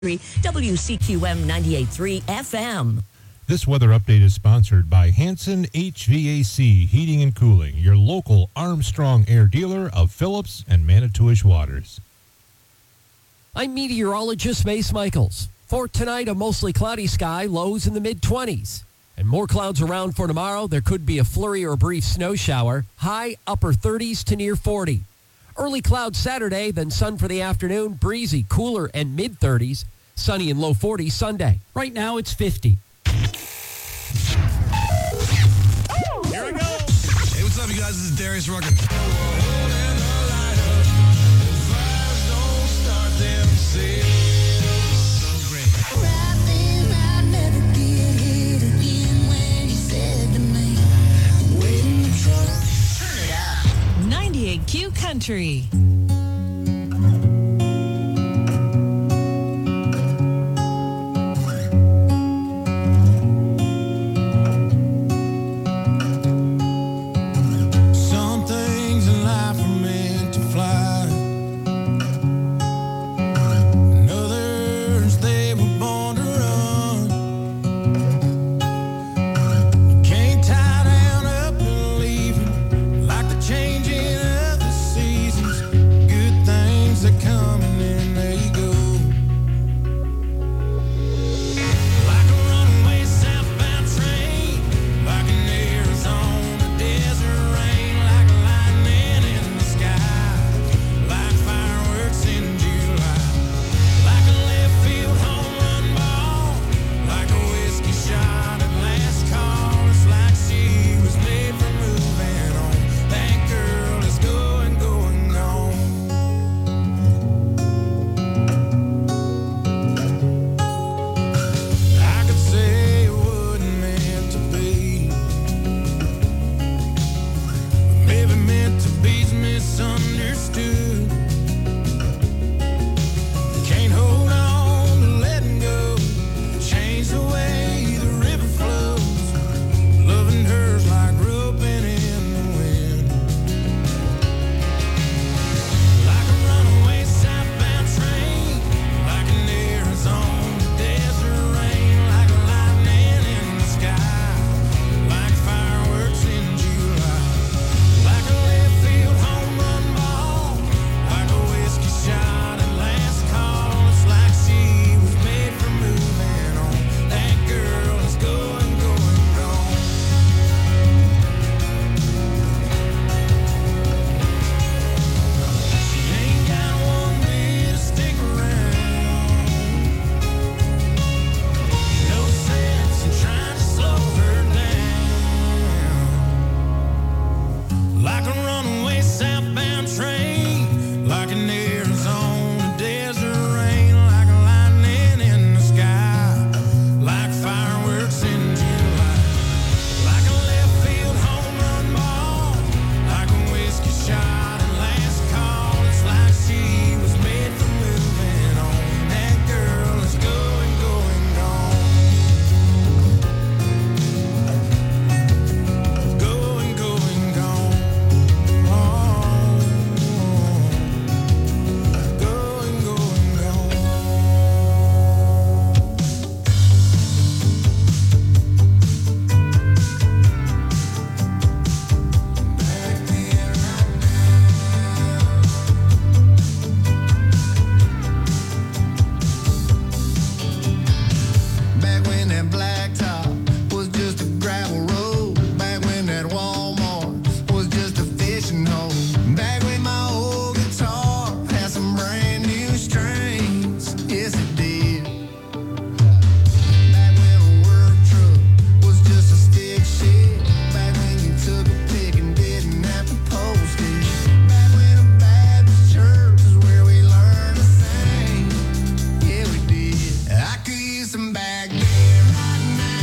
WCQM 98.3 FM. This weather update is sponsored by Hanson HVAC Heating and Cooling, your local Armstrong Air dealer of Phillips and Manitowish Waters. I'm meteorologist Mace Michaels. For tonight, a mostly cloudy sky, lows in the mid-20s. And more clouds around for tomorrow. There could be a flurry or a brief snow shower. High upper 30s to near 40. Early clouds Saturday, then sun for the afternoon. Breezy, cooler, and mid-30s. Sunny and low 40s Sunday. Right now, it's 50. Here we go. Hey, what's up, you guys? This is Darius Rucker. So great. 98Q Country. Back then right now.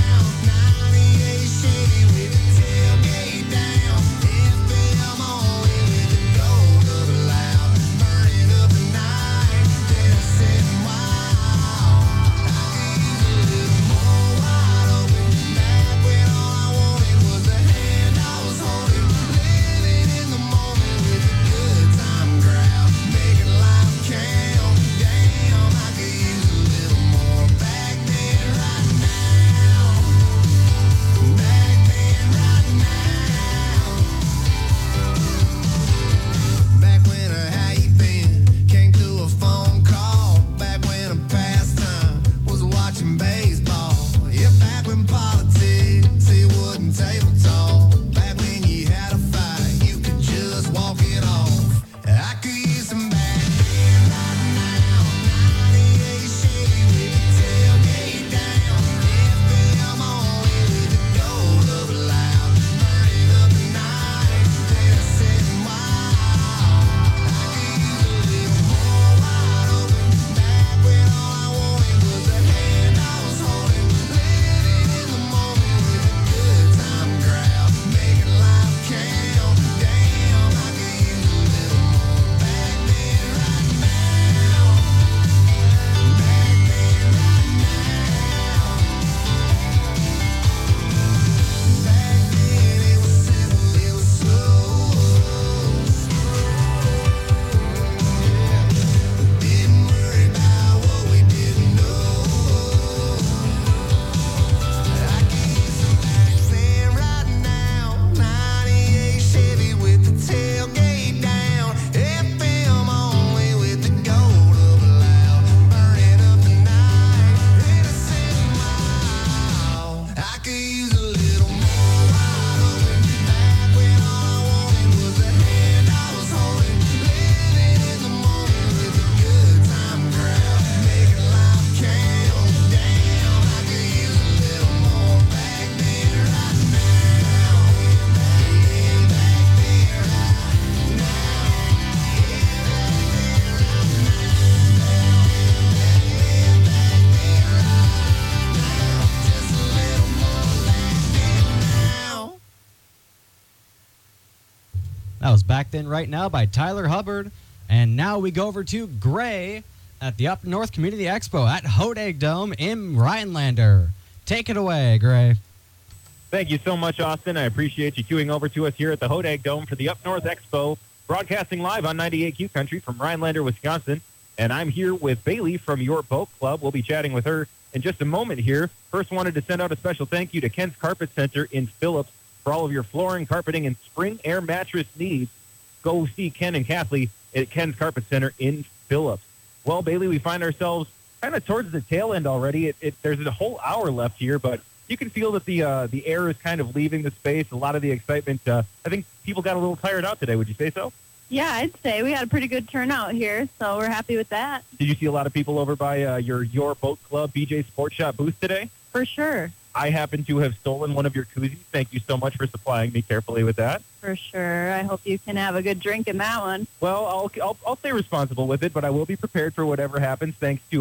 Back Then Right Now by Tyler Hubbard. And now we go over to Gray at the Up North Community Expo at Hodag Dome in Rhinelander. Take it away, Gray. Thank you so much, Austin. I appreciate you queuing over to us here at the Hodag Dome for the Up North Expo, broadcasting live on 98Q Country from Rhinelander, Wisconsin. And I'm here with Bailey from Your Boat Club. We'll be chatting with her in just a moment here. First, wanted to send out a special thank you to Ken's Carpet Center in Phillips for all of your flooring, carpeting, and spring air mattress needs. Go see Ken and Kathleen at Ken's Carpet Center in Phillips. Well, Bailey, we find ourselves kind of towards the tail end already. There's a whole hour left here, but you can feel that the air is kind of leaving the space. A lot of the excitement. I think people got a little tired out today. Would you say so? Yeah, I'd say we had a pretty good turnout here, so we're happy with that. Did you see a lot of people over by your Boat Club BJ Sports Shop booth today? For sure. I happen to have stolen one of your koozies. Thank you so much for supplying me carefully with that. For sure. I hope you can have a good drink in that one. Well, I'll stay responsible with it, but I will be prepared for whatever happens. Thanks to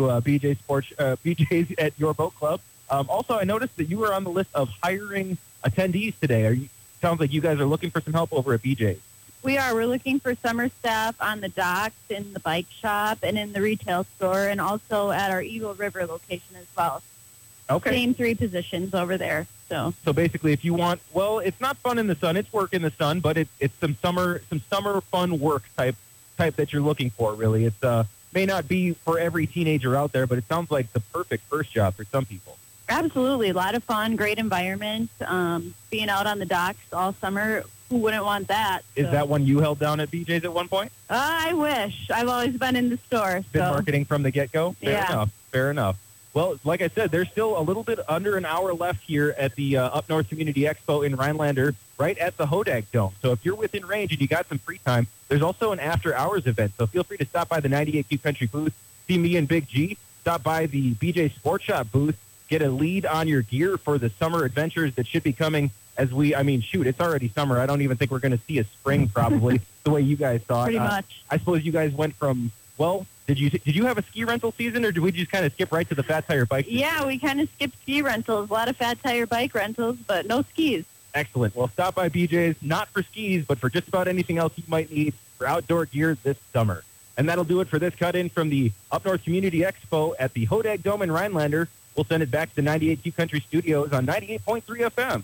BJ's at Your Boat Club. Also, I noticed that you were on the list of hiring attendees today. Sounds like you guys are looking for some help over at BJ's. We are. We're looking for summer staff on the docks, in the bike shop, and in the retail store, and also at our Eagle River location as well. Okay. Same 3 positions over there. So basically, if you want, well, it's not fun in the sun. It's work in the sun, but it's some summer fun work type that you're looking for. Really, it's may not be for every teenager out there, but it sounds like the perfect first job for some people. absolutely, a lot of fun, great environment. Being out on the docks all summer. Who wouldn't want that? Is that one you held down at BJ's at one point? I wish. I've always been in the store. Been marketing from the get-go? Fair enough. Well, like I said, there's still a little bit under an hour left here at the Up North Community Expo in Rhinelander, right at the Hodag Dome. So if you're within range and you got some free time, there's also an after-hours event. So feel free to stop by the 98Q Country booth, see me and Big G, stop by the BJ Sports Shop booth, get a lead on your gear for the summer adventures that should be coming it's already summer. I don't even think we're going to see a spring probably the way you guys thought. Pretty much. I suppose you guys went from, did you have a ski rental season, or did we just kind of skip right to the Fat Tire bike season? Yeah, we kind of skipped ski rentals. A lot of Fat Tire bike rentals, but no skis. Excellent. Well, stop by BJ's, not for skis, but for just about anything else you might need for outdoor gear this summer. And that'll do it for this cut-in from the Up North Community Expo at the Hodag Dome in Rhinelander. We'll send it back to the 98Q Country Studios on 98.3 FM.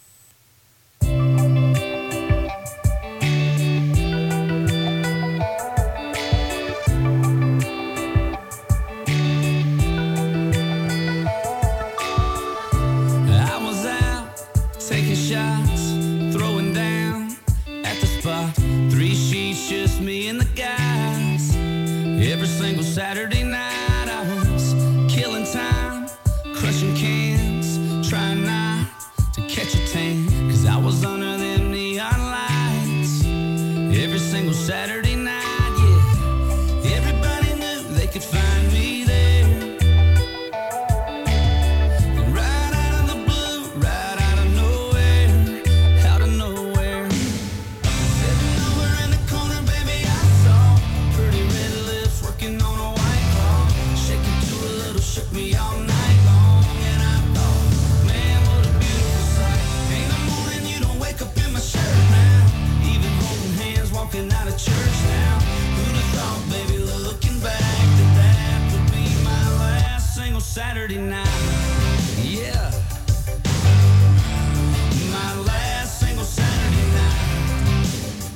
Shots, throwing down at the spot. 3 sheets, just me and the guys. Every single Saturday night I was killing time, crushing cans, trying not to catch a tan, 'cause I was under them neon lights. Every single Saturday night, yeah. Everybody knew they could find me there. Out of church now. Who'd have thought, baby, looking back, that would be my last single Saturday night. Yeah. My last single Saturday night.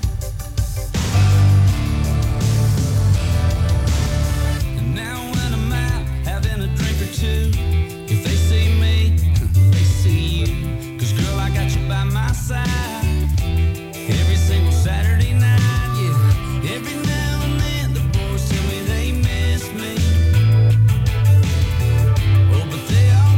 And now when I'm out having a drink or two, if they see me, they see you. 'Cause girl, I got you by my side every single Saturday night. Every now and then the boys tell me they miss me. Oh, but they are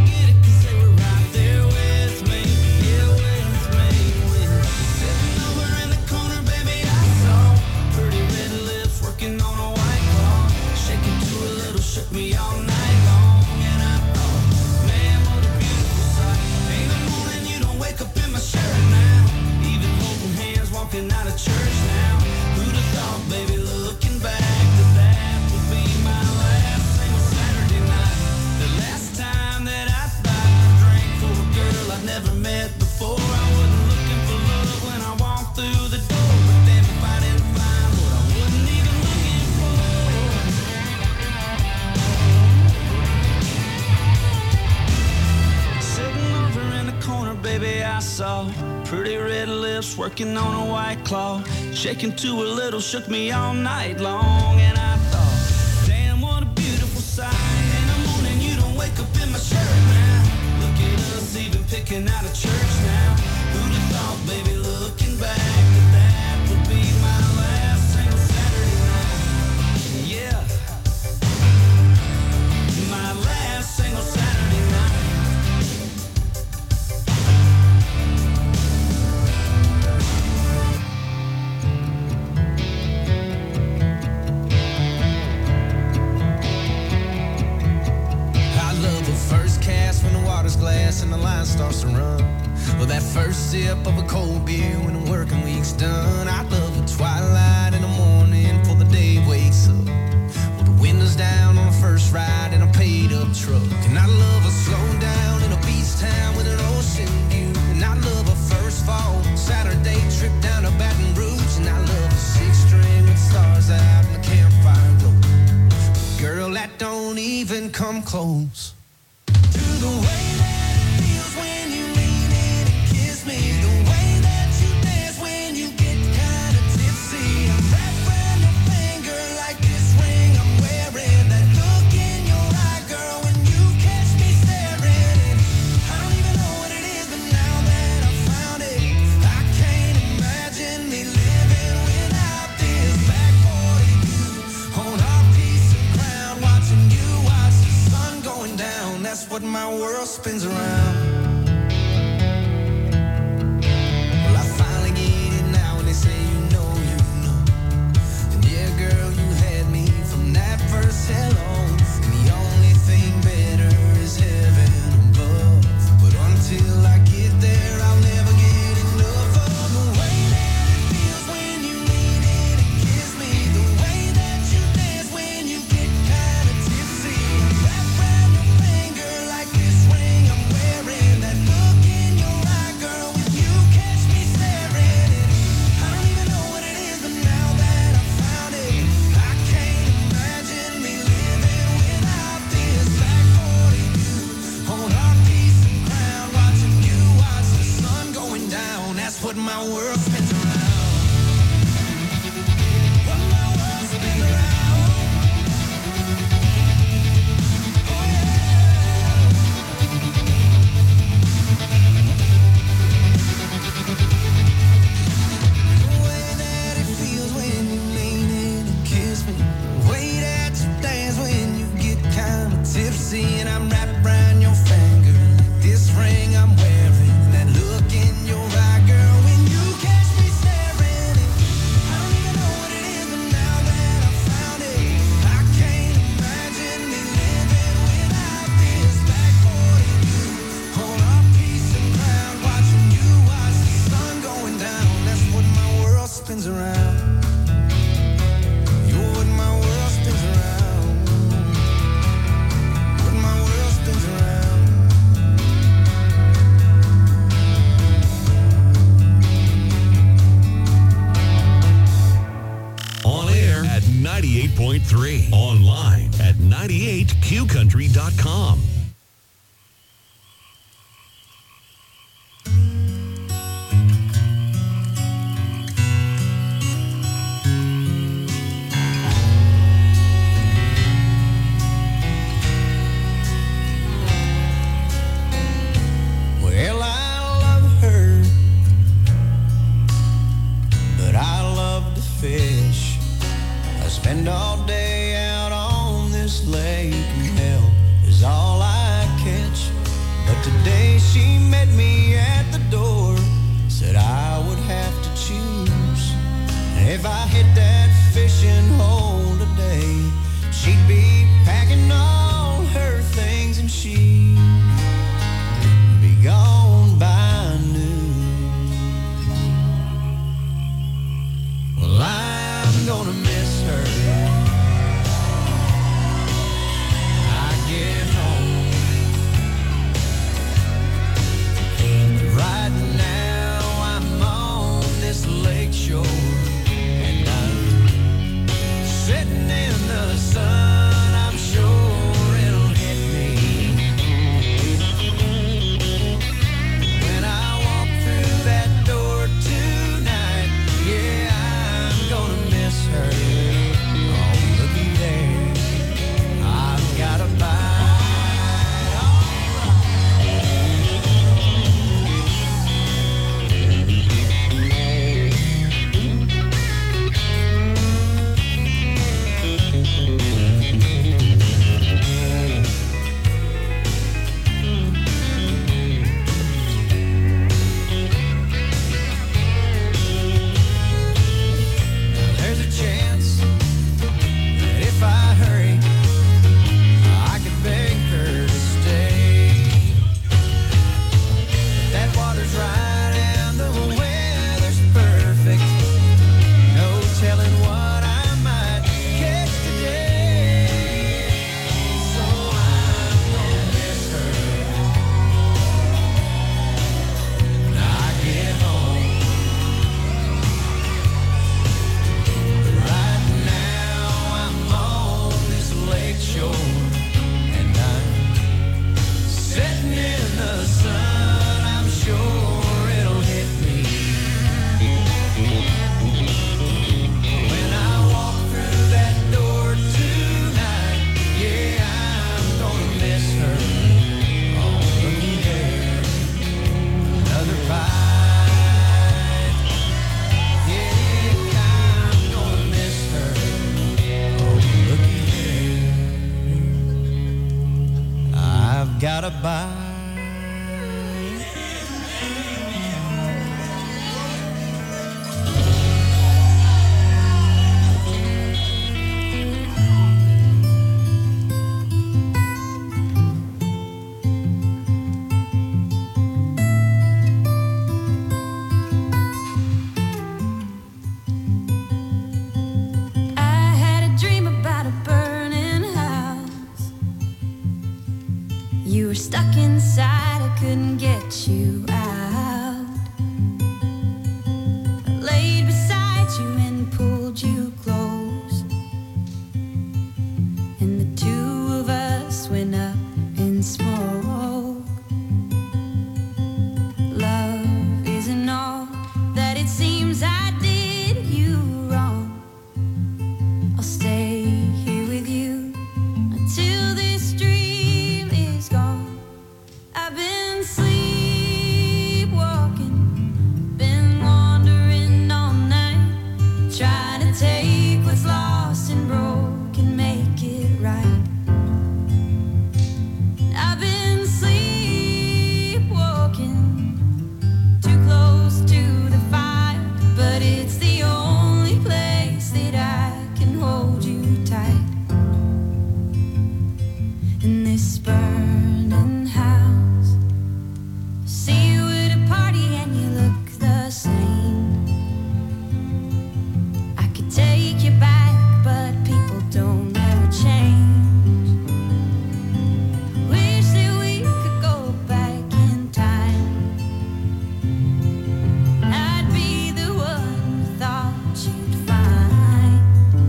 saw. Pretty red lips working on a white claw. Shaking to a little, shook me all night long. And I thought, damn, what a beautiful sight. In the morning you don't wake up in my shirt now. Look at us even picking out a church now. Who'd have thought, baby, looking back, that would be my last single Saturday night. Yeah, my last single Saturday night. I love the first cast when the water's glass and the line starts to run. Well, that first sip of a cold beer when the working week's done. I love the twilight in the morning before the day wakes up. Well, the windows down on the first ride in a paid-up truck. And I love a slow down in a beach town with an ocean view. And I love a first fall Saturday trip down to Baton Rouge. And I love a six-string with stars out and the campfire glow. Girl, that don't even come close to the way that it feels when you lean in and kiss me. The way that you dance when you get kind of tipsy. I'm wrapped around your finger like this ring I'm wearing. That look in your eye, girl, when you catch me staring. And I don't even know what it is, but now that I found it, I can't imagine me living without this. Back 42 on our piece of ground, watching you watch the sun going down. That's what my world spins around. Well, I finally get it now when they say you know. And yeah, girl, you had me from that first hello. And the only thing better is heaven above. But until I get there, I'll never get enough of the way that it feels when you lean in and kiss me. The way that you dance when you get kind of tipsy. I'm wrapped around your finger like this ring I'm wearing. That look in your eye, girl, when you catch me staring. And I don't even know what it is, but now that I found it, I can't imagine me living without this. Back 42 on our piece of ground, watching you watch the sun going down. That's what my world spins around. What my world spins around. Oh yeah. The way that it feels when you lean in and kiss me. The way that you dance when you get kind of tipsy. And I'm wrapped around your finger like this ring I'm wearing. That look in your eye, girl, when you catch me staring. And I don't even know what it is, but now that I found it, I can't imagine me living without this. Back 42 on our piece of ground, watching you watch the sun going down. That's what my world spins around. You're what my world spins around. What my world spins around. On air at 98.3. Online at 98qcountry.com. Well, I love her, but I love to fish. I spend all day out on this lake, and hell is all I catch. But today she met me at the door, said I would have to choose. And if I hit that fishing hole today, she'd be packing all her things and she'd be gone by noon. Well, I'm gonna miss her. I get home. Right now I'm on this lake shore, and I gotta buy. I had a dream about a burning house. You were stuck inside, I couldn't get you out. I laid beside you and pulled you close, and the two of us went up in smoke. Love isn't all that it seems. I did you wrong. I'll stay here with you until this dream is gone. I've been sleepwalking, been wandering all night, trying to take what's lost and broken, make it right. I've been sleepwalking, too close to the fire, but it's the only place that I can hold you tight. In this burning house, see you at a party and you look the same. I could take you back, but people don't ever change. Wish that we could go back in time. I'd be the one you thought you'd find.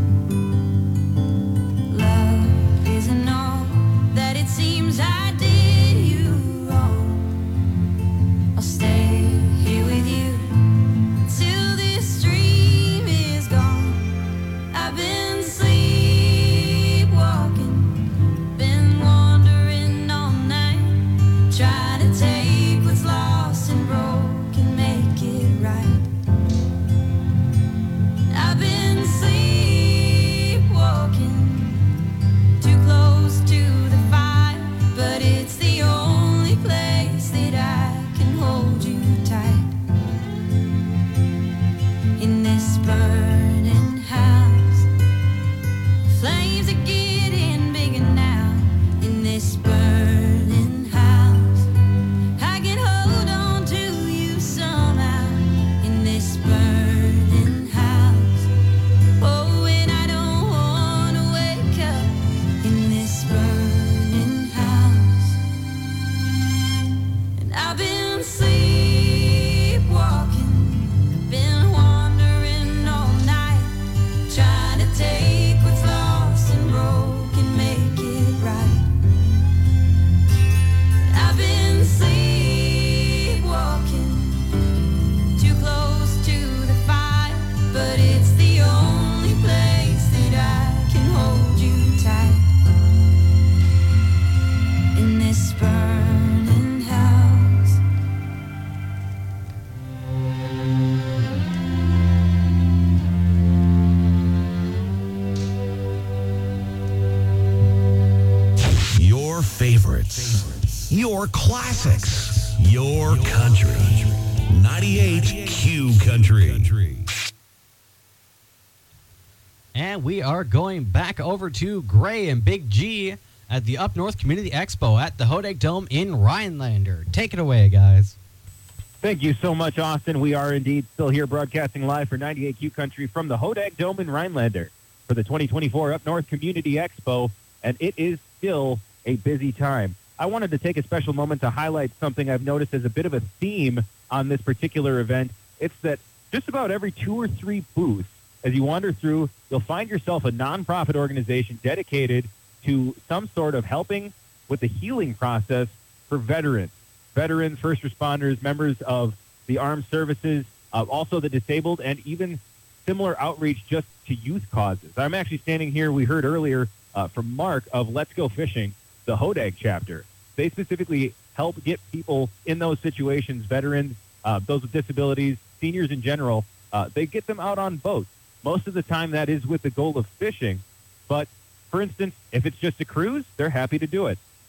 Love isn't all that it seems. I did you wrong. I'll stay here with you till this dream is gone. I've been sleepwalking, been wandering all night, trying to take what's lost and broken, make it right. I've been sleepwalking, too close to the fire, but it's the only place that I can hold you tight. In this burning house, flames are getting bigger now. In this burning house, I can hold on to you somehow. In this burning house, oh, and I don't wanna wake up. In this burning house, and I've been sleepwalking, been wandering all night, trying to take what's lost and broken, make it right. I've been sleepwalking, too close to the fire, but it's the only place that I can hold you tight. In this burning house. Your favorites, your classics, your country. 98 Q Country. And we are going back over to Gray and Big G at the Up North Community Expo at the Hodag Dome in Rhinelander. Take it away, guys. Thank you so much, Austin. We are indeed still here broadcasting live for 98Q Country from the Hodag Dome in Rhinelander for the 2024 Up North Community Expo, and it is still a busy time. I wanted to take a special moment to highlight something I've noticed as a bit of a theme on this particular event. It's that just about every 2 or 3 booths, as you wander through, you'll find yourself a nonprofit organization dedicated to some sort of helping with the healing process for veterans, first responders, members of the armed services, also the disabled, and even similar outreach just to youth causes. I'm actually standing here, we heard earlier from Mark of Let's Go Fishing, the Hodag chapter. They specifically help get people in those situations, veterans, those with disabilities, seniors in general, they get them out on boats. Most of the time that is with the goal of fishing, but for instance, if it's just a cruise, they're happy to do it.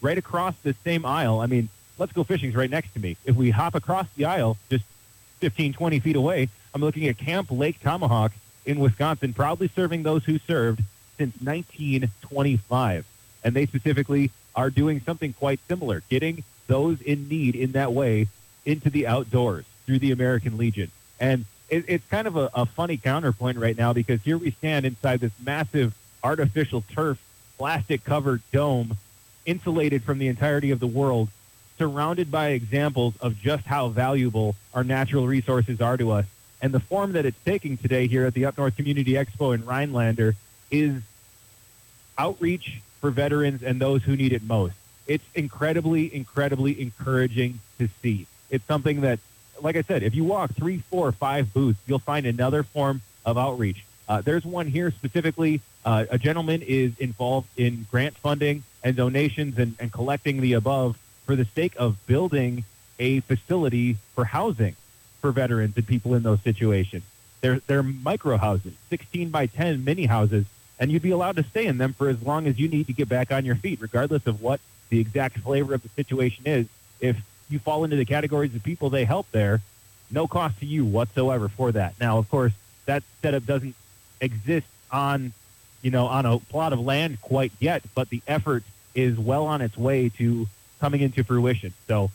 right across the same aisle. I mean, Let's Go Fishing's right next to me. If we hop across the aisle, just 15, 20 feet away, I'm looking at Camp Lake Tomahawk in Wisconsin, proudly serving those who served since 1925. And they specifically are doing something quite similar, getting those in need in that way into the outdoors through the American Legion. And it's kind of a funny counterpoint right now, because here we stand inside this massive artificial turf, plastic-covered dome, insulated from the entirety of the world, surrounded by examples of just how valuable our natural resources are to us. And the form that it's taking today here at the Up North Community Expo in Rhinelander is outreach for veterans and those who need it most. It's incredibly, incredibly encouraging to see. It's something that, like I said, if you walk 3, 4, 5 booths, you'll find another form of outreach. There's one here specifically. A gentleman is involved in grant funding and donations and collecting the above for the sake of building a facility for housing for veterans and people in those situations. They're micro houses, 16 by 10 mini houses, and you'd be allowed to stay in them for as long as you need to get back on your feet, regardless of what the exact flavor of the situation is. If you fall into the categories of people they help there, no cost to you whatsoever for that. Now, of course, that setup doesn't exist on a plot of land quite yet, but the effort is well on its way to coming into fruition. So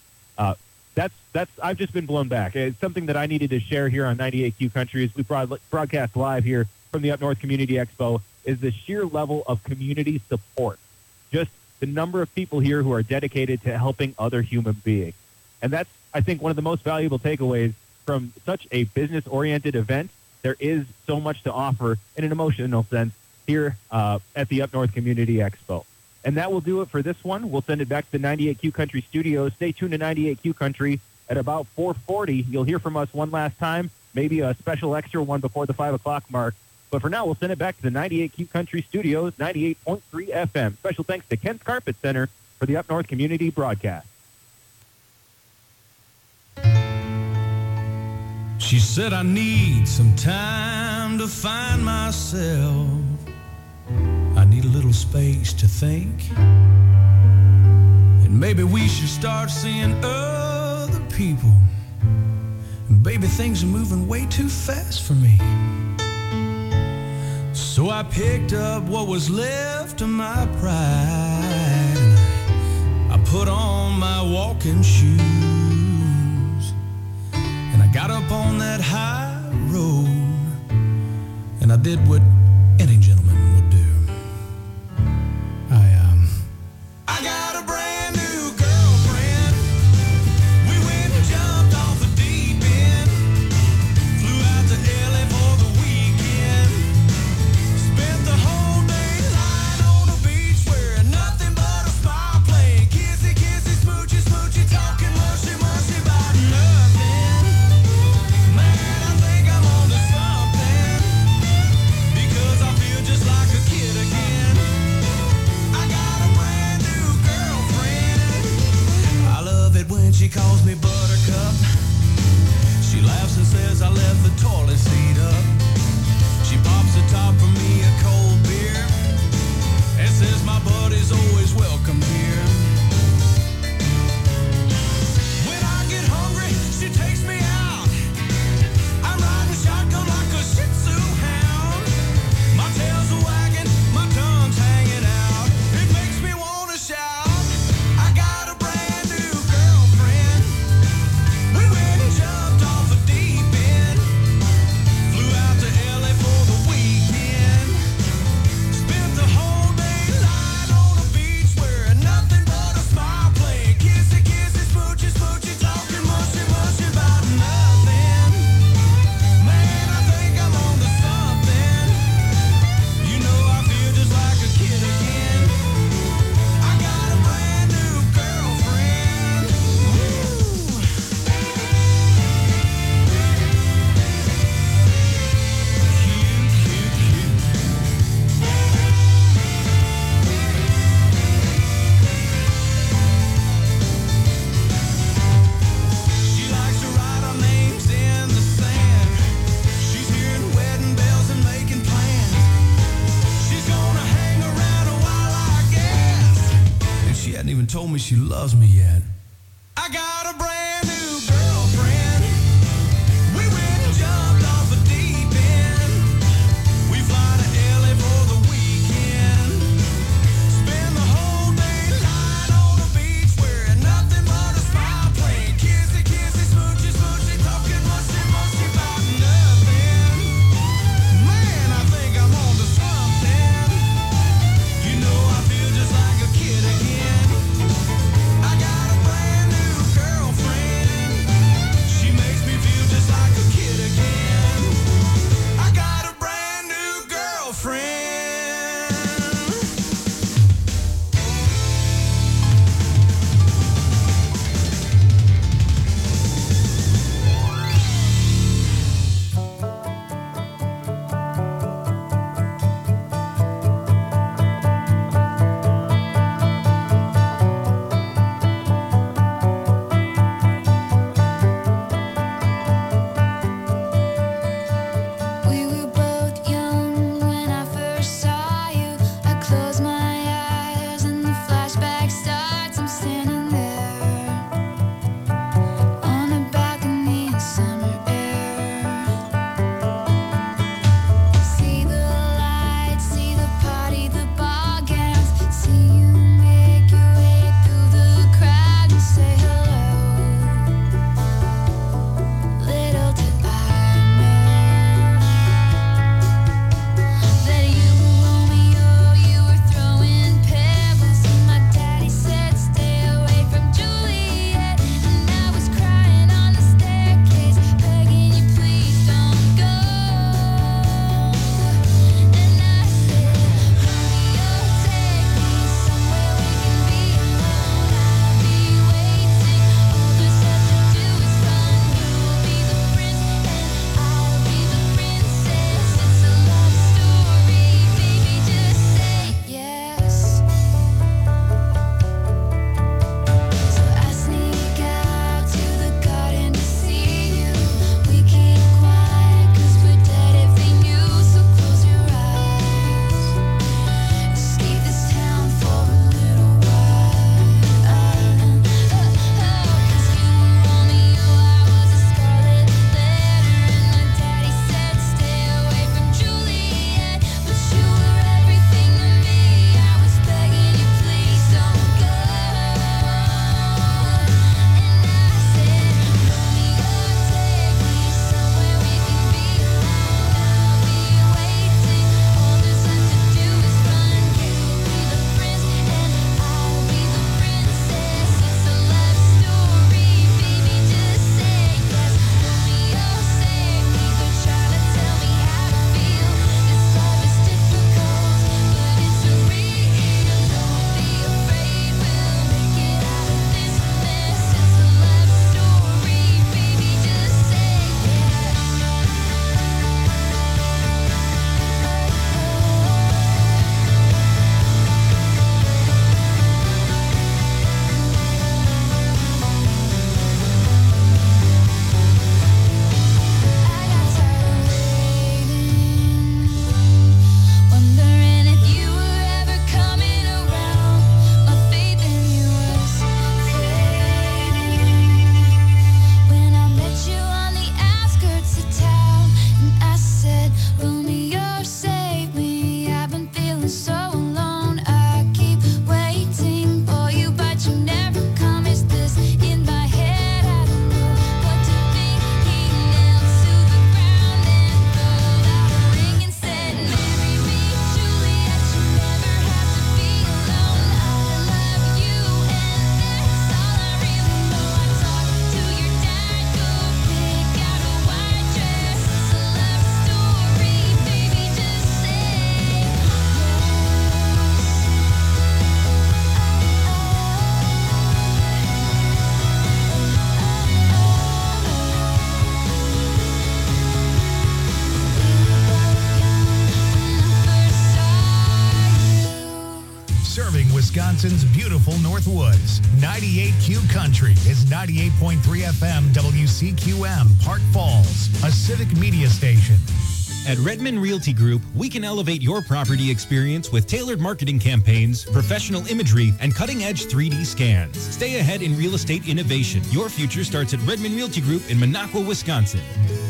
I've just been blown back. It's something that I needed to share here on 98Q Country as we broadcast live here from the Up North Community Expo, is the sheer level of community support. Just the number of people here who are dedicated to helping other human beings. And that's, I think, one of the most valuable takeaways from such a business-oriented event. There is so much to offer in an emotional sense here at the Up North Community Expo. And that will do it for this one. We'll send it back to the 98Q Country studios. Stay tuned to 98Q Country at about 4:40. You'll hear from us one last time, maybe a special extra one before the 5 o'clock mark. But for now, we'll send it back to the 98Q Country studios, 98.3 FM. Special thanks to Kent's Carpet Center for the Up North Community broadcast. She said, I need some time to find myself. I need a little space to think. And maybe we should start seeing other people. And baby, things are moving way too fast for me. So I picked up what was left of my pride. And I put on my walking shoes. And I got up on that high road. And I did what any gentleman would do. I got a brand new girlfriend. We went and jumped off the deep end. Flew out to LA for the weekend. Spent the whole day lying on the beach wearing nothing but a smile, playing kissy, kissy, smoochy, smoochy, talking mushy, mushy about nothing. Man, I think I'm on to something, because I feel just like a kid again. I got a brand new girlfriend. I love it when she calls me Buttercup. She laughs and says I left the toilet seat up. She pops the top for me a cold beer and says my buddy's always welcome here. When I get hungry, she takes me out. I'm riding shotgun like a Shih Tzu hound. My tail's a wagging, my tongue's hanging out. It makes me want to shout. I got a brand new girlfriend. We went and jumped off the deep end. Flew out to LA for the weekend. Spent the whole day lying on the beach wearing nothing but she loves me yet. I got a brand new girlfriend. We went and jumped off a deep end. We fly to LA for the weekend. Spend the whole day lying on the beach wearing nothing but a smile, playing kissy, kissy, smoochy, smoochy, talking mushy, mushy about nothing. Man, I think I'm on to something. You know I feel just like a kid again. I got a brand new girlfriend. She makes me feel just like a kid again. I got a brand new girlfriend. We were both young when I first saw you. I close my eyes and the flashback starts. I'm standing there on a balcony in summer air. See the lights, see the party, the ball gowns. See you make your way through the crowd and say hello. Little did I know that you were Romeo, you were throwing pebbles, and my daddy said stay away from Juliet, and I was crying on the staircase, begging you please don't go. And I said, Romeo, take me somewhere we can be alone. I'll be waiting. All there's left to do is run. You'll be the prince and I'll be the princess. It's a love story, baby. Just say yes. So I sneak out to the garden to see you. We keep quiet 'cause we're dead if they knew. So close your eyes. Escape this town for a little while. 'Cause you were Romeo, I was a scarlet letter, and my daddy said stay away from Juliet. But you were everything to me. I was begging you, please don't go. And I said, Romeo, take me somewhere we can be alone. I'll be waiting. All there's left to do is run. You'll be the prince and I'll be the princess. It's a love story, baby. Just say yes. Romeo, save me. They're trying to tell me how to feel. This love is difficult, but it's real. Don't be afraid, we'll make it out of this mess. It's a love story, baby. Just say yes. I got tired of waiting, wondering if you were ever coming around. My faith in you was fading when I met you on the outskirts of town, and I said, Romeo, save me. I've been feeling so alone. I keep waiting for you, but you never come. Is this in my head? I don't know what to think. He knelt to the ground and pulled out a ring and said, marry me, Juliet. You never have to be alone. I love you, and that's all I really know. I talked to your dad, go pick out a white dress. It's a love story, baby. Just say yes. Serving Wisconsin's beautiful Northwoods. 98Q Country is 98.3 FM WCQM, Park Falls, a civic media station. At Redmond Realty Group, we can elevate your property experience with tailored marketing campaigns, professional imagery, and cutting-edge 3D scans. Stay ahead in real estate innovation. Your future starts at Redmond Realty Group in Minocqua, Wisconsin.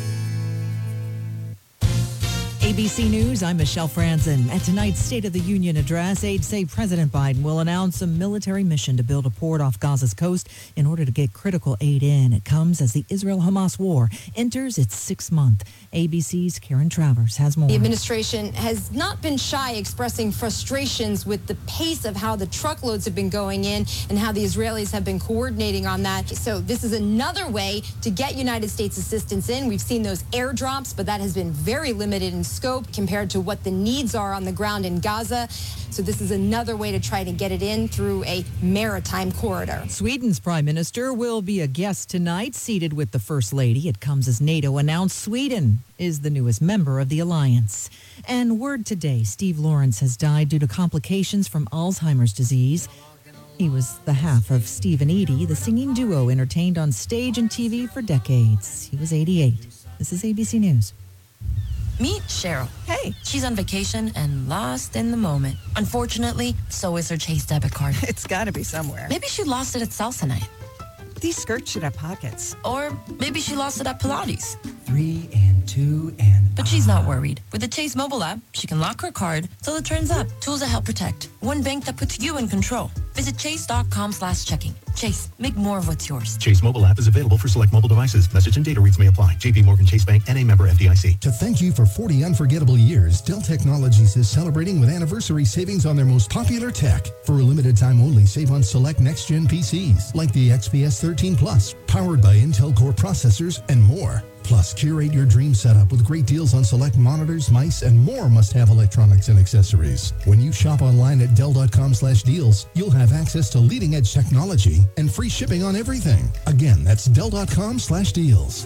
ABC News, I'm Michelle Franzen. At tonight's State of the Union address, aides say President Biden will announce a military mission to build a port off Gaza's coast in order to get critical aid in. It comes as the Israel-Hamas war enters its 6th month. ABC's Karen Travers has more. The administration has not been shy expressing frustrations with the pace of how the truckloads have been going in and how the Israelis have been coordinating on that. So this is another way to get United States assistance in. We've seen those airdrops, but that has been very limited in scope compared to what the needs are on the ground in Gaza. So this is another way to try to get it in through a maritime corridor. Sweden's prime minister will be a guest tonight, seated with the First Lady. It comes as NATO announced Sweden is the newest member of the alliance. And word today, Steve Lawrence has died due to complications from Alzheimer's disease. He was the half of Steve and Edie, the singing duo entertained on stage and TV for decades. He was 88. This is ABC News. Meet Cheryl. Hey. She's on vacation and lost in the moment. Unfortunately, so is her Chase debit card. It's got to be somewhere. Maybe she lost it at salsa night. These skirts should have pockets. Or maybe she lost it at Pilates. 3 and 2 and... But she's not worried. With the Chase mobile app, she can lock her card till it turns up. Tools that help protect. One bank that puts you in control. Visit chase.com/checking. Chase, make more of what's yours. Chase mobile app is available for select mobile devices. Message and data rates may apply. JP Morgan Chase Bank, N.A. member FDIC. To thank you for 40 unforgettable years, Dell Technologies is celebrating with anniversary savings on their most popular tech. For a limited time only, save on select next-gen PCs like the XPS 13 Plus, powered by Intel Core processors and more. Plus, curate your dream setup with great deals on select monitors, mice, and more must-have electronics and accessories. When you shop online at Dell.com/deals, you'll have access to leading-edge technology and free shipping on everything. Again, that's Dell.com/deals.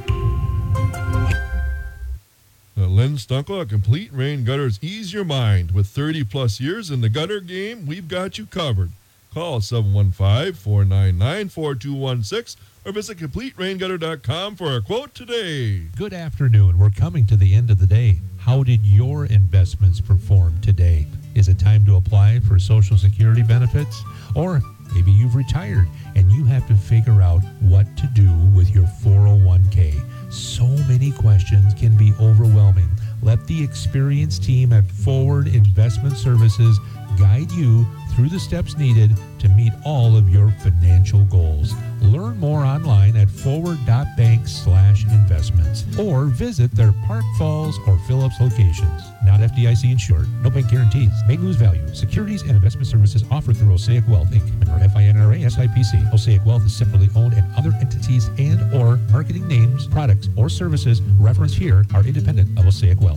Lynn Stunkel at Complete Rain Gutters. Ease your mind. With 30-plus years in the gutter game, we've got you covered. Call 715-499-4216 or visit CompleteRainGutter.com for a quote today. Good afternoon. We're coming to the end of the day. How did your investments perform today? Is it time to apply for Social Security benefits? Or maybe you've retired and you have to figure out what to do with your 401k. So many questions can be overwhelming. Let the experienced team at Forward Investment Services guide you through the steps needed to meet all of your financial goals. Learn more online at forward.bank/investments or visit their Park Falls or Phillips locations. Not FDIC insured. No bank guarantees. May lose value. Securities and investment services offered through Osaic Wealth, Inc. Member FINRA SIPC. Osaic Wealth is separately owned, and other entities and or marketing names, products, or services referenced here are independent of Osaic Wealth.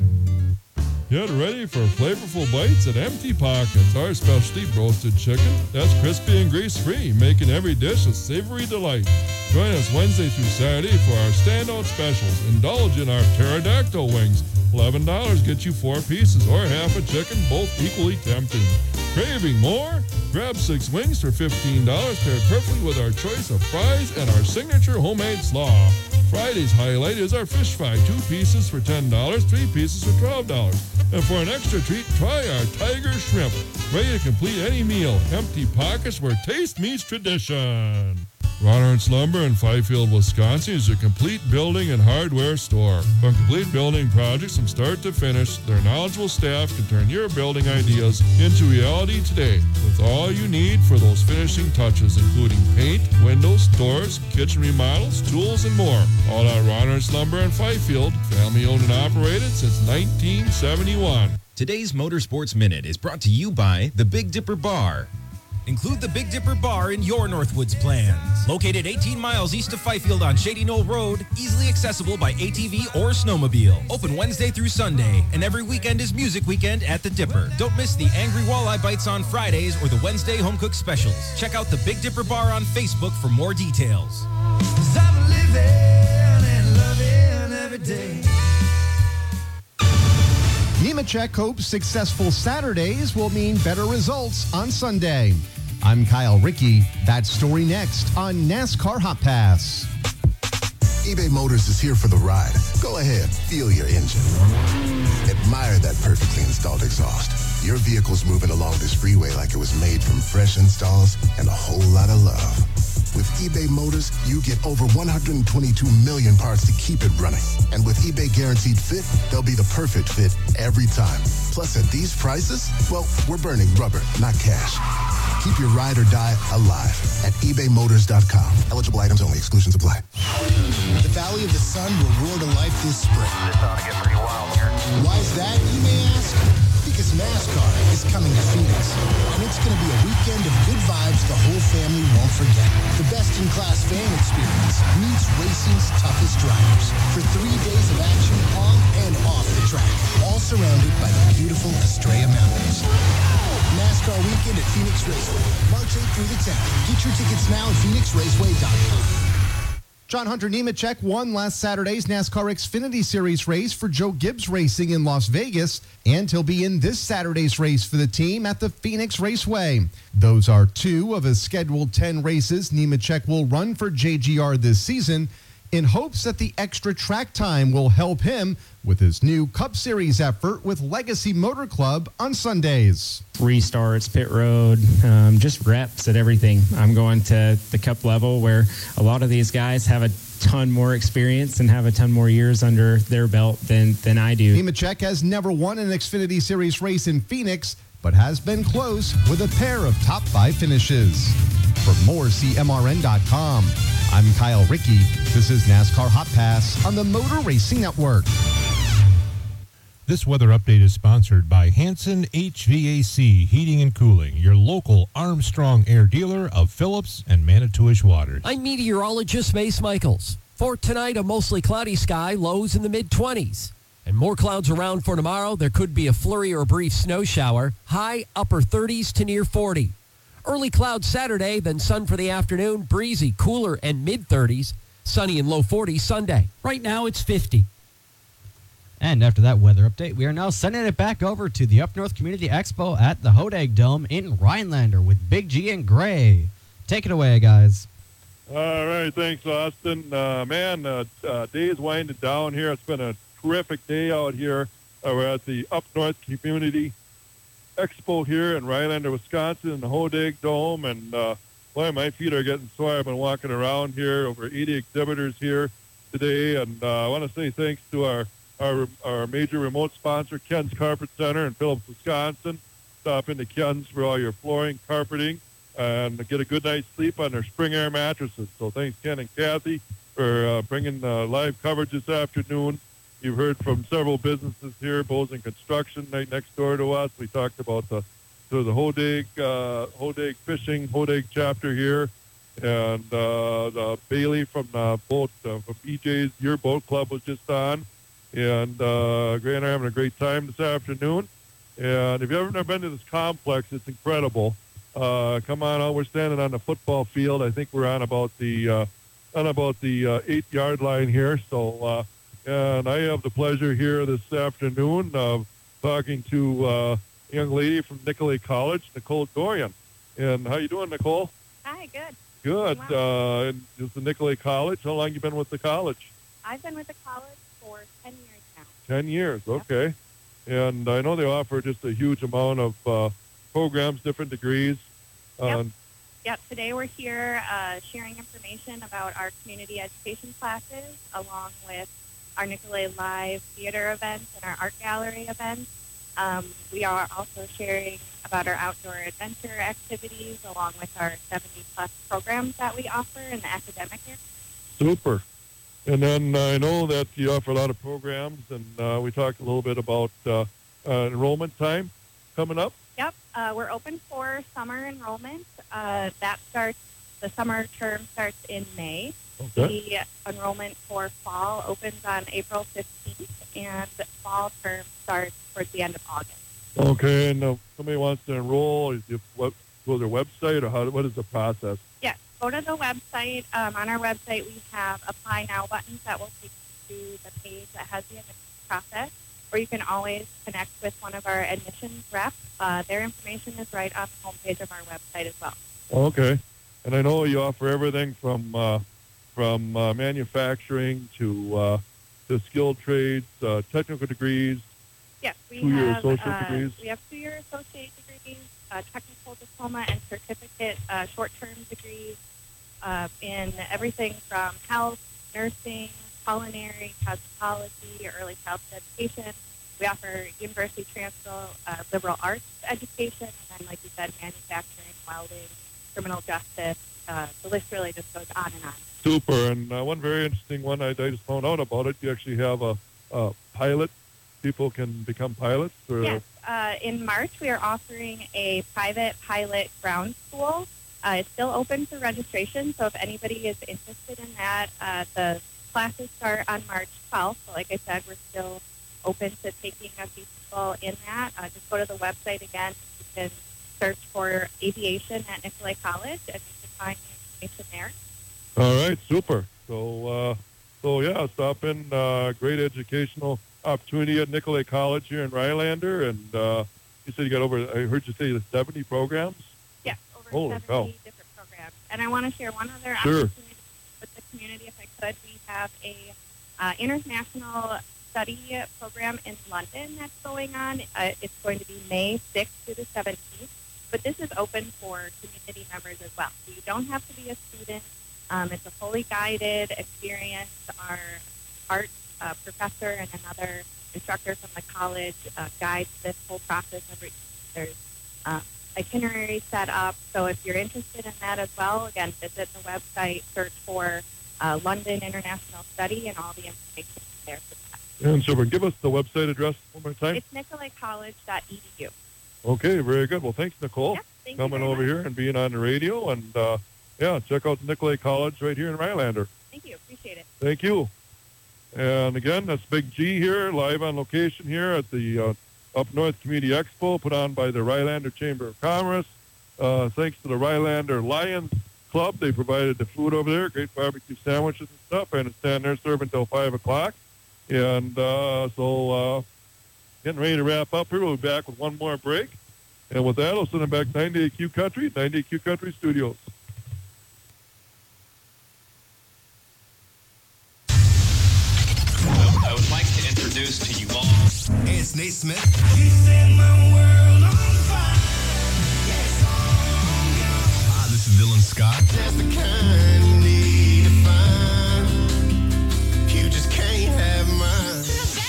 Get ready for flavorful bites at Empty Pockets, our specialty roasted chicken that's crispy and grease-free, making every dish a savory delight. Join us Wednesday through Saturday for our standout specials. Indulge in our pterodactyl wings. $11 gets you 4 pieces or half a chicken, both equally tempting. Craving more? Grab 6 wings for $15, paired perfectly with our choice of fries and our signature homemade slaw. Friday's highlight is our fish fry, 2 pieces for $10, 3 pieces for $12. And for an extra treat, try our tiger shrimp. Ready to complete any meal. Empty Pockets, where taste meets tradition. Ron Ernst Lumber in Fifield, Wisconsin is your complete building and hardware store. From complete building projects from start to finish, their knowledgeable staff can turn your building ideas into reality today with all you need for those finishing touches, including paint, windows, doors, kitchen remodels, tools, and more. All at Ron Ernst Lumber in Fifield, family owned and operated since 1971. Today's Motorsports Minute is brought to you by the Big Dipper Bar. Include the Big Dipper Bar in your Northwoods plans. Located 18 miles east of Fifield on Shady Knoll Road, easily accessible by ATV or snowmobile. Open Wednesday through Sunday, and every weekend is Music Weekend at the Dipper. Don't miss the Angry Walleye Bites on Fridays or the Wednesday Home Cook Specials. Check out the Big Dipper Bar on Facebook for more details. 'Cause I'm living and loving every day. Nemechek hopes successful Saturdays will mean better results on Sunday. I'm Kyle Rickey. That story next on NASCAR Hot Pass. eBay Motors is here for the ride. Go ahead, feel your engine. Admire that perfectly installed exhaust. Your vehicle's moving along this freeway like it was made from fresh installs and a whole lot of love. With eBay Motors, you get over 122 million parts to keep it running. And with eBay Guaranteed Fit, they'll be the perfect fit every time. Plus, at these prices, well, we're burning rubber, not cash. Keep your ride or die alive at ebaymotors.com. Eligible items only. Exclusions apply. The Valley of the Sun will roar to life this spring. This ought to get pretty wild here. Why is that, you may ask? Because NASCAR is coming to Phoenix. And it's going to be a weekend of good vibes the whole family won't forget. The best-in-class fan experience meets racing's toughest drivers for 3 days of action on and off the track, all surrounded by the beautiful Estrella Mountains. NASCAR weekend at Phoenix Raceway, March 8th through the 10th. Get your tickets now at phoenixraceway.com. John Hunter Nemechek won last Saturday's NASCAR Xfinity Series race for Joe Gibbs Racing in Las Vegas, and he'll be in this Saturday's race for the team at the Phoenix Raceway. Those are 2 of his scheduled 10 races Nemechek will run for JGR this season, in hopes that the extra track time will help him with his new Cup Series effort with Legacy Motor Club on Sundays. Restarts, pit road, just reps at everything. I'm going to the Cup level where a lot of these guys have a ton more experience and have a ton more years under their belt than I do. Nemechek has never won an Xfinity Series race in Phoenix, but has been close with a pair of top 5 finishes. For more, see MRN.com. I'm Kyle Rickey. This is NASCAR Hot Pass on the Motor Racing Network. This weather update is sponsored by Hanson HVAC Heating and Cooling, your local Armstrong Air dealer of Phillips and Manitowish Waters. I'm meteorologist Mace Michaels. For tonight, a mostly cloudy sky, lows in the mid-20s. And more clouds around for tomorrow. There could be a flurry or a brief snow shower, high upper 30s to near 40. Early clouds Saturday, then sun for the afternoon, breezy, cooler, and mid-30s. Sunny and low 40s Sunday. Right now, it's 50. And after that weather update, we are now sending it back over to the Up North Community Expo at the Hodag Dome in Rhinelander with Big G and Gray. Take it away, guys. All right, thanks, Austin. Day is winding down here. It's been a terrific day out here. We're at the Up North Community Expo here in Rhinelander, Wisconsin, in the Hodag Dome, and boy, my feet are getting sore. I've been walking around here, over 80 exhibitors here today, and I want to say thanks to our major remote sponsor, Ken's Carpet Center in Phillips, Wisconsin. Stop into Ken's for all your flooring, carpeting, and get a good night's sleep on their Spring Air mattresses. So thanks, Ken and Kathy, for bringing live coverage this afternoon. You've heard from several businesses here, Bozen Construction right next door to us. We talked about the Hodag Fishing, Hodag chapter here, and the Bailey from from EJ's Your Boat Club was just on. And Gray and I are having a great time this afternoon. And if you've ever been to this complex, it's incredible. Come on out. We're standing on the football field. I think we're on about the 8-yard line here. So, and I have the pleasure here this afternoon of talking to a young lady from Nicolet College, Nicole Dorian. And how you doing, Nicole? Hi, good. Good. Wow. And it's the Nicolet College. How long you been with the college? I've been with the college for 10 years now. 10 years, okay. And I know they offer just a huge amount of programs, different degrees. Yep, today we're here sharing information about our community education classes along with our Nicolet Live theater events and our art gallery events. We are also sharing about our outdoor adventure activities along with our 70-plus programs that we offer in the academic area. Super. And then I know that you offer a lot of programs, and we talked a little bit about enrollment time coming up. Yep, we're open for summer enrollment. The summer term starts in May. Okay. The enrollment for fall opens on April 15th, and the fall term starts towards the end of August. Okay, and if somebody wants to enroll, go to their website, or what is the process? Yes, go to the website. On our website, we have Apply Now buttons that will take you to the page that has the admissions process, or you can always connect with one of our admissions reps. Their information is right on the homepage of our website as well. Okay. And I know you offer everything from from manufacturing to skilled trades, technical degrees. Yes, we 2-year have associate degrees. We have 2-year associate degrees, technical diploma, and certificate short-term degrees in everything from health, nursing, culinary, cosmetology, early childhood education. We offer university transfer, liberal arts education, and then, like you said, manufacturing, welding, criminal justice. The list really just goes on and on. Super. And one very interesting one I just found out about it. You actually have a pilot. People can become pilots. Or Yes. In March, we are offering a private pilot ground school. It's still open for registration, so if anybody is interested in that, the classes start on March 12th. So like I said, we're still open to taking a few people in that. Just go to the website again. You can search for aviation at Nicolay College, and you can find the information there. All right, super. So yeah, stop in. Great educational opportunity at Nicolay College here in Rhinelander, and you said you got over. I heard you say 70 programs. Yes, over Holy 70 cow. different programs. And I want to share one other Sure. opportunity with the community, if I could. We have a international study program in London that's going on. It's going to be May 6th through the 17th, but this is open for community members as well. So you don't have to be a student. It's a fully guided experience. Our art professor and another instructor from the college guides this whole process. There's itinerary set up. So if you're interested in that as well, again, visit the website, search for London International Study, and all the information is there for that. And super. Give us the website address one more time. It's nicolaycollege.edu. Okay, very good. Well, thanks, Nicole, thank you coming very over much. here and being on the radio. And, yeah, check out Nicolay College right here in Rhinelander. Thank you. Appreciate it. Thank you. And, again, that's Big G here, live on location here at the Up North Community Expo, put on by the Rhinelander Chamber of Commerce. Thanks to the Rhinelander Lions Club. They provided the food over there, great barbecue sandwiches and stuff. I understand they're serving until 5 o'clock. And so getting ready to wrap up here. We'll be back with one more break. And with that, I'll send it back to 98Q Country, 98Q Country Studios. I would like to introduce to you all. Hey, it's Nate Smith. This is Dylan Scott. That's the kind you need to find. You just can't have mine.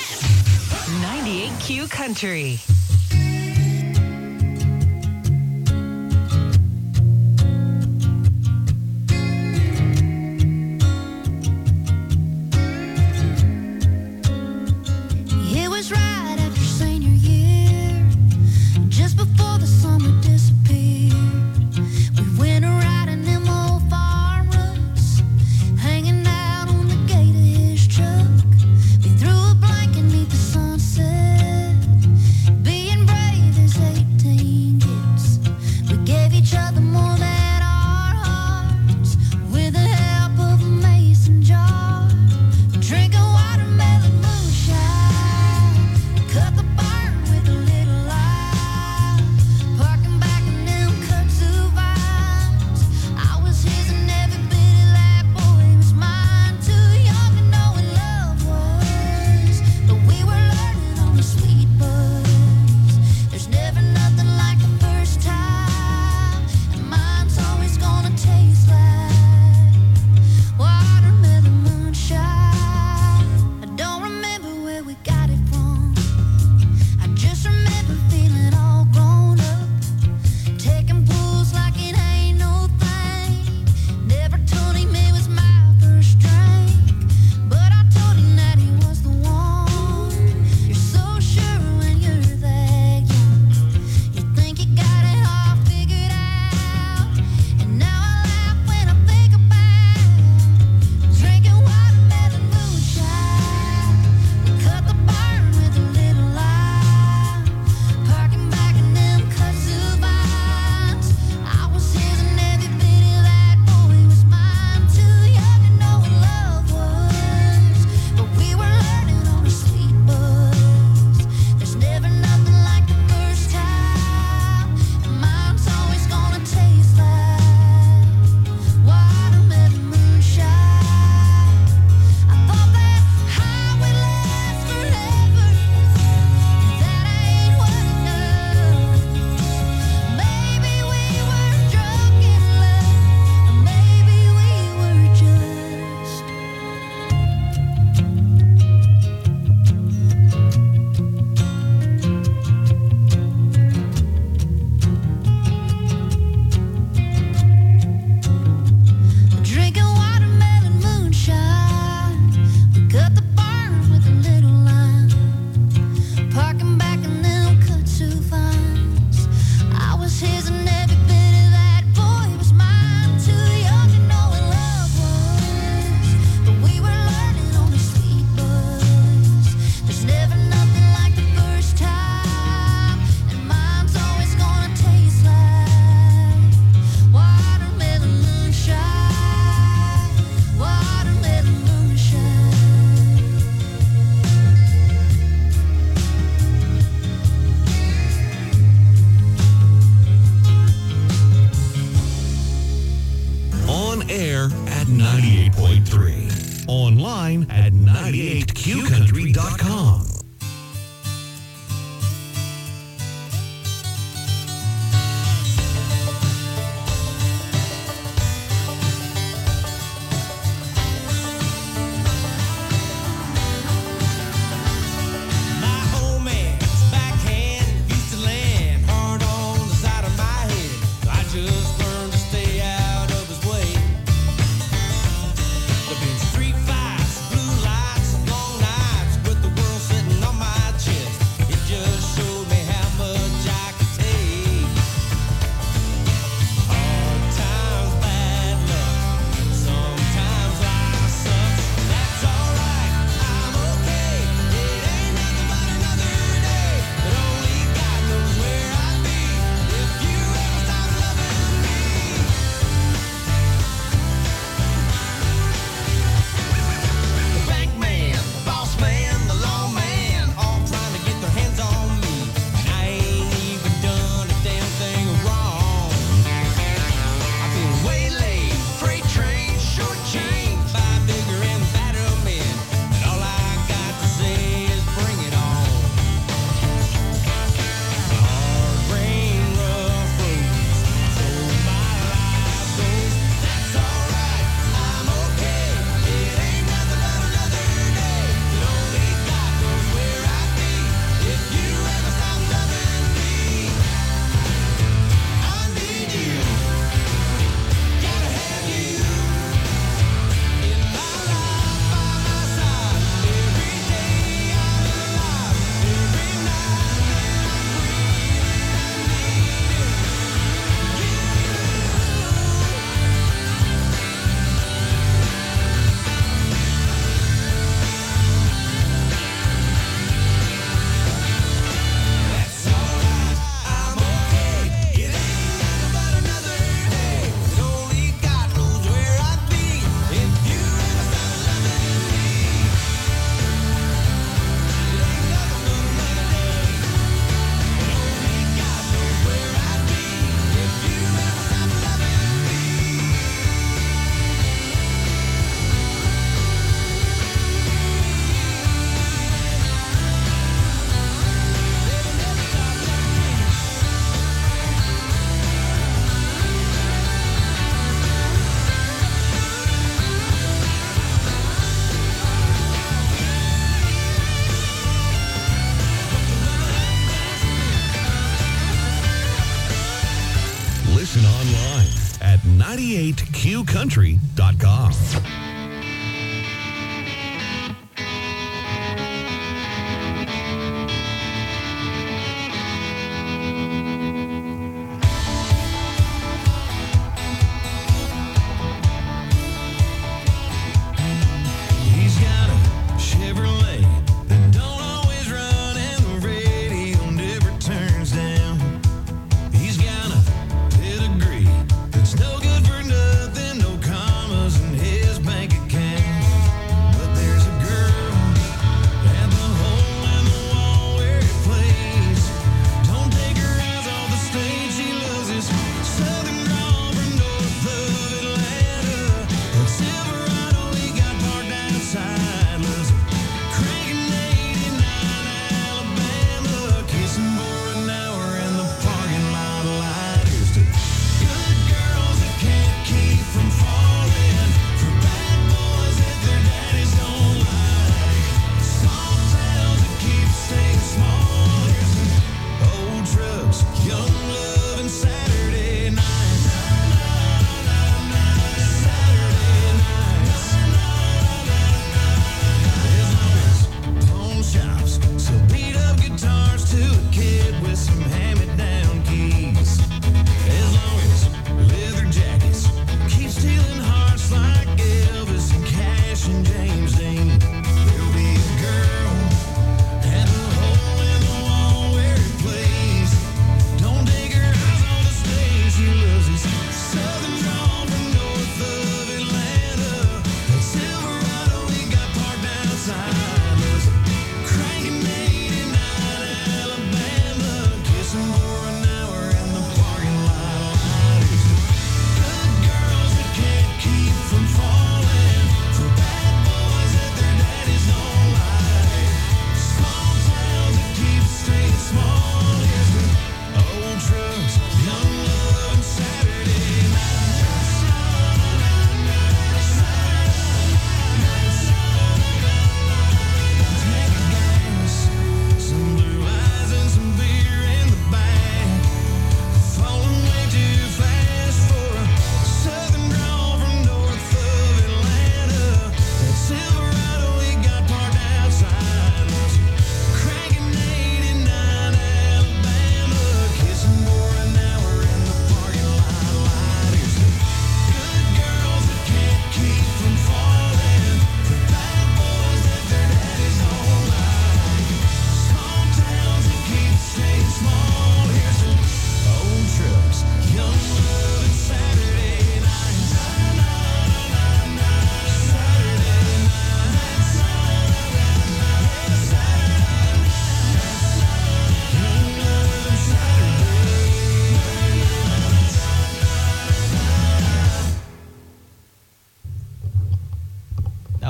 98Q Country. It was right after senior year, just before the summer disappeared. We went riding them old farm ruts, hanging out on the gate of his truck. We threw a blanket 'neath the sunset, 98.3. Online at 98qcountry.com. Street fights, blue lights, long nights with the world sitting on my Listen online at 98qcountry.com. He's got a Chevrolet that don't always run and the radio never turns down. He's got a pedigree that's no good for nothing, no commas in his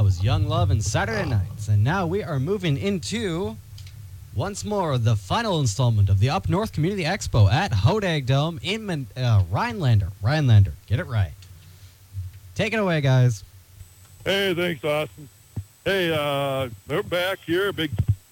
was Young Love and Saturday Nights. And now we are moving into, once more, the final installment of the Up North Community Expo at Hodag Dome in Rhinelander. Rhinelander, get it right. Take it away, guys. Hey, thanks, Austin. Hey, we're back here, big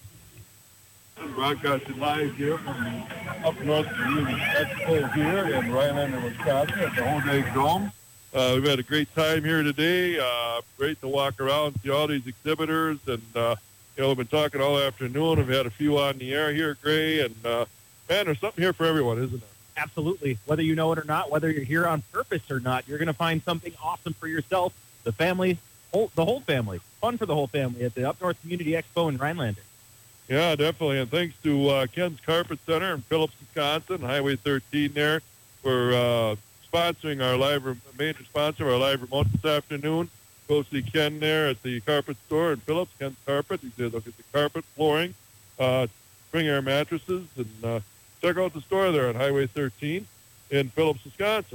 broadcasting live here from the Up North Community Expo here in Rhinelander, Wisconsin at the Hodag Dome. We've had a great time here today. Great to walk around, see all these exhibitors, and we've been talking all afternoon. We've had a few on the air here, Gray, and man, there's something here for everyone, isn't there? Absolutely. Whether you know it or not, whether you're here on purpose or not, you're going to find something awesome for yourself, the family, the whole family. Fun for the whole family at the Up North Community Expo in Rhinelander. Yeah, definitely. And thanks to Ken's Carpet Center in Phillips, Wisconsin, Highway 13 there, for sponsoring our major sponsor of our live remote this afternoon. Go see Ken there at the carpet store in Phillips, Ken's Carpet. You can look at the carpet, flooring, spring air mattresses, and check out the store there on Highway 13 in Phillips, Wisconsin.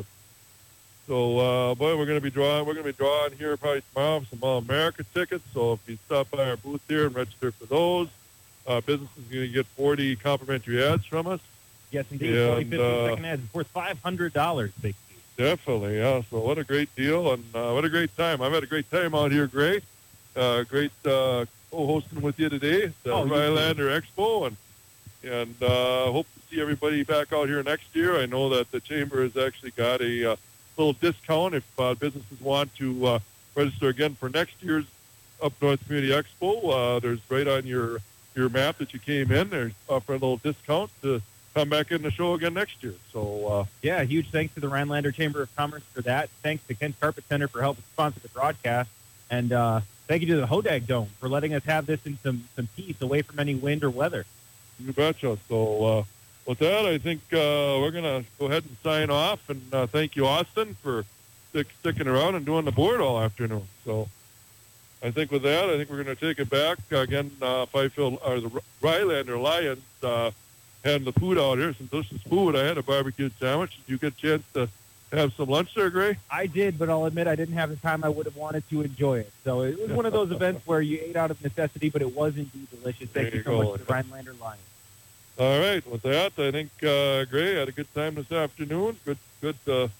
So, we're going to be drawing here probably tomorrow some All-America tickets. So if you stop by our booth here and register for those, business is going to get 40 complimentary ads from us. Yes, indeed. 50 second ads. It's worth $500, Big Steve. Definitely, yeah. So what a great deal, and what a great time. I've had a great time out here, Gray. Great co-hosting with you today at the Rhinelander Expo, and hope to see everybody back out here next year. I know that the Chamber has actually got a little discount if businesses want to register again for next year's Up North Community Expo. There's right on your map that you came in, there's offering a little discount to come back in the show again next year. So yeah, huge thanks to the Rhinelander Chamber of Commerce for that. Thanks to Ken's Carpet Center for helping sponsor the broadcast. And thank you to the Hodag Dome for letting us have this in some peace away from any wind or weather. You betcha. So with that, I think we're going to go ahead and sign off. And thank you, Austin, for sticking around and doing the board all afternoon. So I think with that, I think we're going to take it back. Again, the Rhinelander Lions having the food out here, some delicious food. I had a barbecue sandwich. Did you get a chance to have some lunch there, Gray? I did, but I'll admit I didn't have the time I would have wanted to enjoy it. So it was one of those events where you ate out of necessity, but it was indeed delicious. Thank you so much to the Rhinelander Lions. All right. With that, I think Gray had a good time this afternoon. Good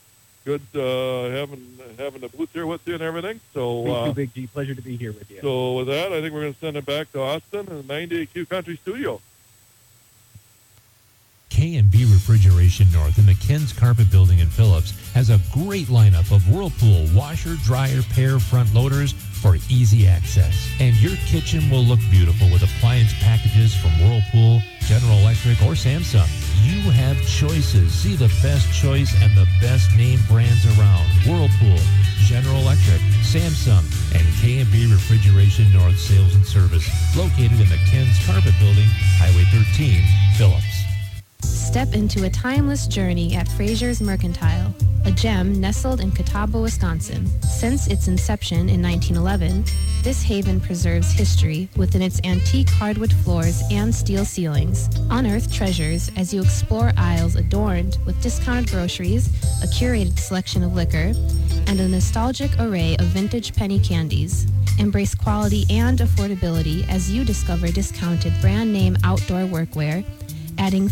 having the booth here with you and everything. So Thank you, Big G. Pleasure to be here with you. So with that, I think we're going to send it back to Austin in the 98Q Country Studio. K&B Refrigeration North in the Ken's Carpet Building in Phillips has a great lineup of Whirlpool washer, dryer, pair front loaders for easy access. And your kitchen will look beautiful with appliance packages from Whirlpool, General Electric, or Samsung. You have choices. See the best choice and the best name brands around. Whirlpool, General Electric, Samsung, and K&B Refrigeration North Sales and Service, located in the Ken's Carpet Building, Highway 13, Phillips. Step into a timeless journey at Fraser's Mercantile, a gem nestled in Catawba, Wisconsin. Since its inception in 1911, this haven preserves history within its antique hardwood floors and steel ceilings. Unearth treasures as you explore aisles adorned with discounted groceries, a curated selection of liquor, and a nostalgic array of vintage penny candies. Embrace quality and affordability as you discover discounted brand name outdoor workwear, adding